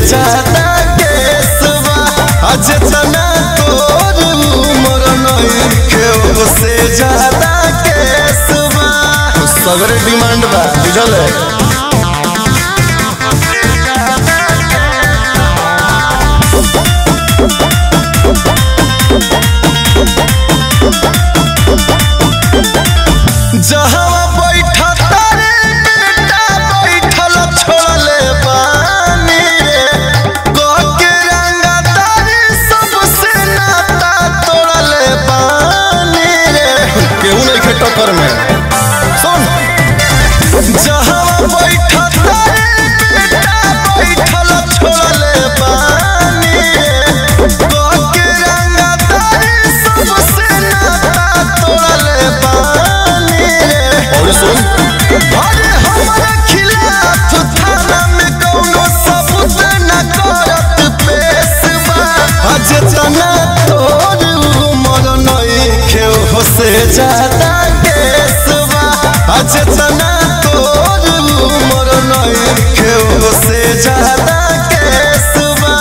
ज्यादा केसवा अजना तोर उमर नइखे से ज्यादा केसवा सगरे डिमांड बा बुझल है। जहाँ बैठा तारे बेटा बैठल छोड़ले बानी रे के रंगा तारे सबसे नाता तोड़ले बानी रे केहू नहीं खे टक्कर में सुन जहाँ बैठा तारे बेटा बैठल छोड़ले बानी रे के रंगा तारे सबसे नाता तोड़ले बानी और सुन अरे हमारे खिलाफ थाना में कौनो सबूत न करत पेशवा अजना तोर उमर नइखे से ज्यादा केसवा अजना तोर उमर नइखे से ज्यादा केसवा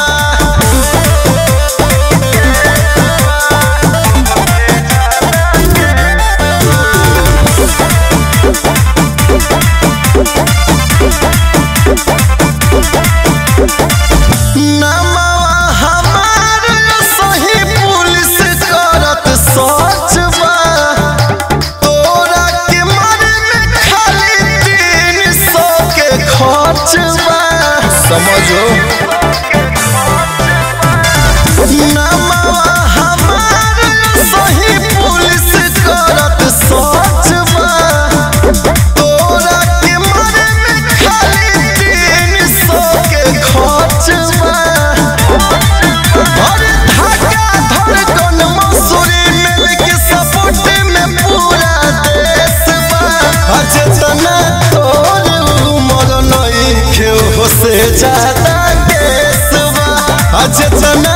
समझो नमवा हमार सही पुलिस करत सोचबा तोरा के मारे में खाली 300 के खर्चबा और धागा धड़कन मसूरी मिल के सपोर्ट में पूरा देशबा अजना तोर उमर नइखे से ज्यादा केसवा अजना